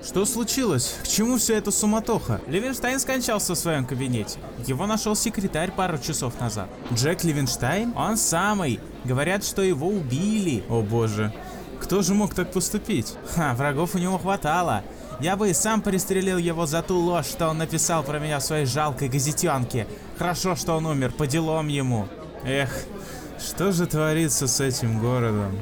Что случилось? К чему вся эта суматоха? Левинштейн скончался в своем кабинете. Его нашел секретарь пару часов назад. Джек Левинштейн? Он самый. Говорят, что его убили. О боже. Кто же мог так поступить? Врагов у него хватало. Я бы и сам пристрелил его за ту ложь, что он написал про меня в своей жалкой газетенке. Хорошо, что он умер, по делам ему. Эх, что же творится с этим городом?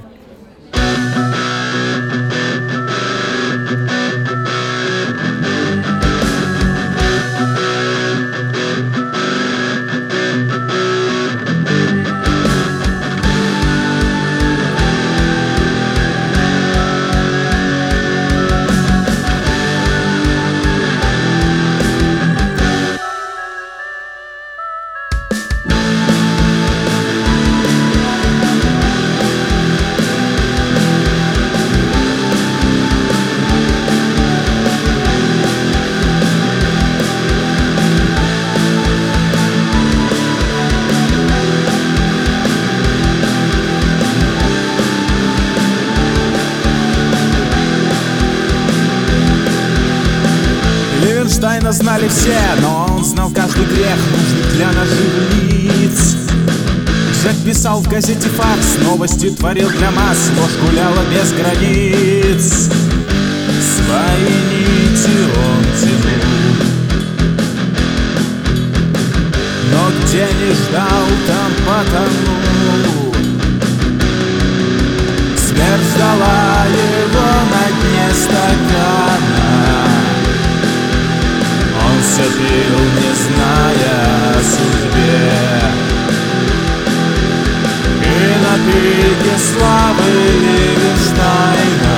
Левинштейна знали все, но он знал каждый грех, нужный для наживы лиц. Джек писал в газете «Факс», новости творил для масс, ложь гуляла без границ. Свои нити он тянул, но где не ждал, там потонул. Смерть ждала его на дне стакана. Он все пил, не зная о судьбе, и на пике славы Левинштейна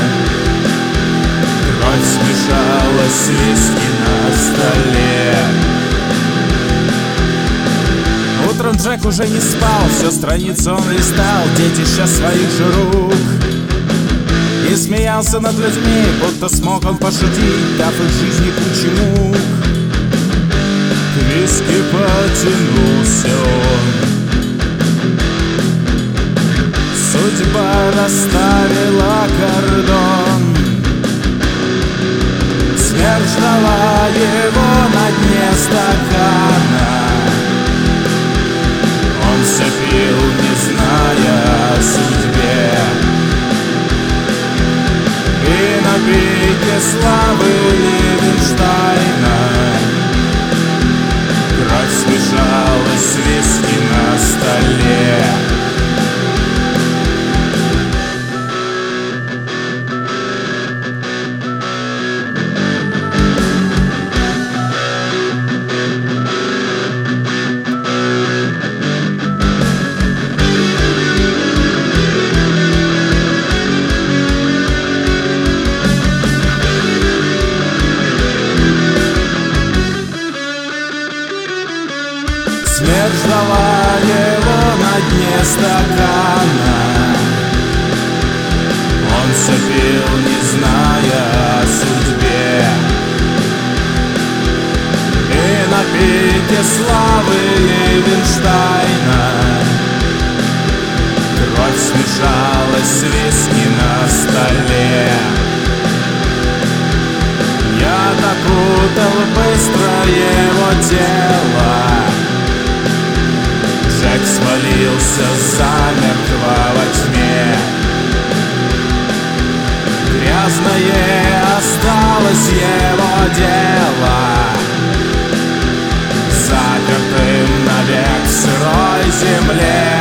кровь смешалась с виски на столе. Утром Джек уже не спал, все страницы он листал, детища своих же рук. И смеялся над людьми, будто смог он пошутить, дав их жизни кучу мук. К виски потянулся он. Судьба расставила кордон. Смерть ждала его на дне стакана. Он все пил, не зная о судьбе, и на пике славы Левинштейна кровь смешалась с виски на столе. Смерть ждала его на дне стакана. Он все пил, не зная о судьбе, и на пике славы Левинштейна кровь смешалась с виски на столе. Я окутал быстро его тело. Джек свалился замертво во тьме. Грязное осталось его дело, запертым навек в сырой земле.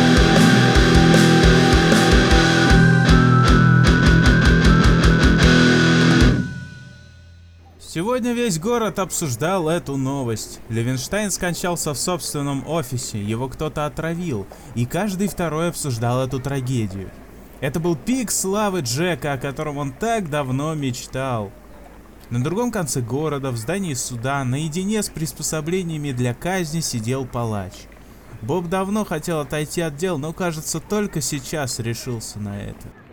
Сегодня весь город обсуждал эту новость. Левинштейн скончался в собственном офисе, его кто-то отравил, и каждый второй обсуждал эту трагедию. Это был пик славы Джека, о котором он так давно мечтал. На другом конце города, в здании суда, наедине с приспособлениями для казни сидел палач. Боб давно хотел отойти от дел, но, кажется, только сейчас решился на это.